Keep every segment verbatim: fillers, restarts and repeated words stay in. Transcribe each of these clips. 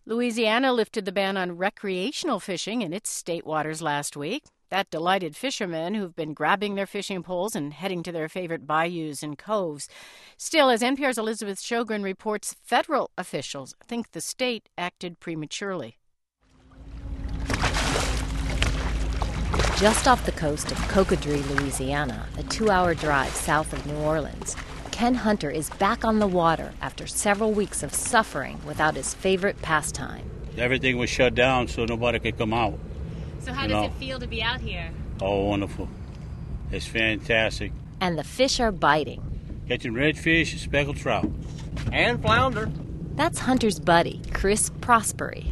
Louisiana lifted the ban on recreational fishing in its state waters last week. That delighted fishermen who've been grabbing their fishing poles and heading to their favorite bayous and coves. Still, as N P R's Elizabeth Sjogren reports, federal officials think the state acted prematurely. Just off the coast of Cocodrie, Louisiana, a two-hour drive south of New Orleans, Ken Hunter is back on the water after several weeks of suffering without his favorite pastime. Everything was shut down, so nobody could come out. So how does know? it feel to be out here? Oh, wonderful. It's fantastic. And the fish are biting. Catching redfish, speckled trout. And flounder. That's Hunter's buddy, Chris Prosperi.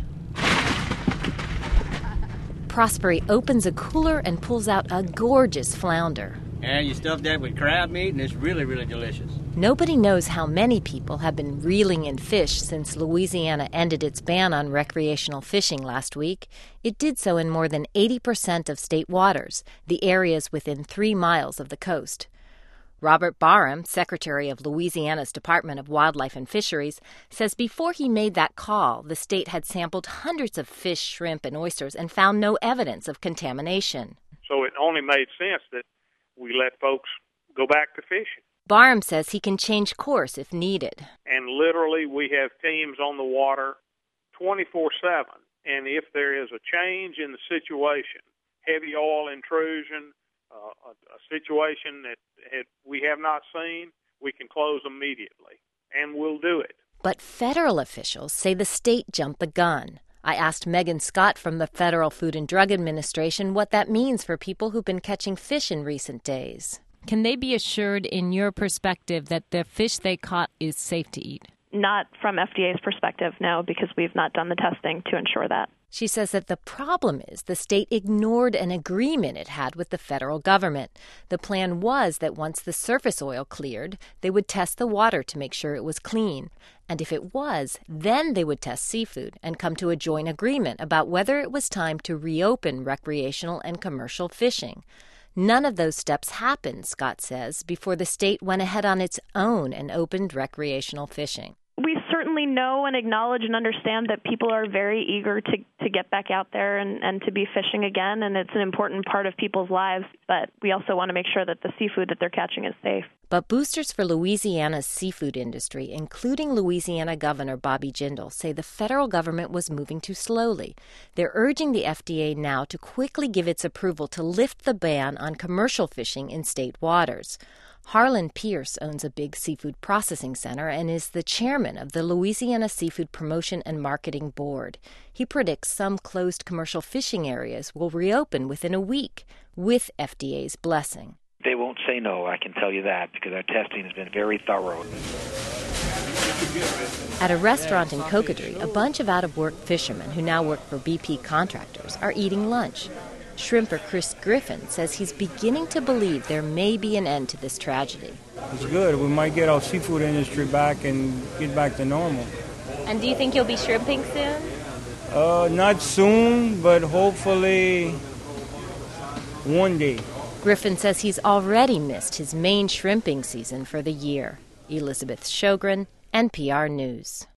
Prosperi opens a cooler and pulls out a gorgeous flounder. And you stuff that with crab meat, and it's really, really delicious. Nobody knows how many people have been reeling in fish since Louisiana ended its ban on recreational fishing last week. It did so in more than eighty percent of state waters, the areas within three miles of the coast. Robert Barham, Secretary of Louisiana's Department of Wildlife and Fisheries, says before he made that call, the state had sampled hundreds of fish, shrimp, and oysters and found no evidence of contamination. So it only made sense that we let folks go back to fishing. Barham says he can change course if needed. And literally we have teams on the water twenty-four seven. And if there is a change in the situation, heavy oil intrusion, uh, a, a situation that had, we have not seen, we can close immediately. And we'll do it. But federal officials say the state jumped the gun. I asked Megan Scott from the Federal Food and Drug Administration what that means for people who've been catching fish in recent days. Can they be assured, in your perspective, that the fish they caught is safe to eat? Not from F D A's perspective, no, because we've not done the testing to ensure that. She says that the problem is the state ignored an agreement it had with the federal government. The plan was that once the surface oil cleared, they would test the water to make sure it was clean. And if it was, then they would test seafood and come to a joint agreement about whether it was time to reopen recreational and commercial fishing. None of those steps happened, Scott says, before the state went ahead on its own and opened recreational fishing. We certainly know and acknowledge and understand that people are very eager to, to get back out there and, and to be fishing again, and it's an important part of people's lives, but we also want to make sure that the seafood that they're catching is safe. But boosters for Louisiana's seafood industry, including Louisiana Governor Bobby Jindal, say the federal government was moving too slowly. They're urging the F D A now to quickly give its approval to lift the ban on commercial fishing in state waters. Harlan Pierce owns a big seafood processing center and is the chairman of the Louisiana Seafood Promotion and Marketing Board. He predicts some closed commercial fishing areas will reopen within a week with F D A's blessing. They won't say no, I can tell you that, because our testing has been very thorough. At a restaurant in Cocodrie, a bunch of out-of-work fishermen who now work for B P contractors are eating lunch. Shrimper Chris Griffin says he's beginning to believe there may be an end to this tragedy. It's good. We might get our seafood industry back and get back to normal. And do you think you'll be shrimping soon? Uh, not soon, but hopefully one day. Griffin says he's already missed his main shrimping season for the year. Elizabeth Sjogren, N P R News.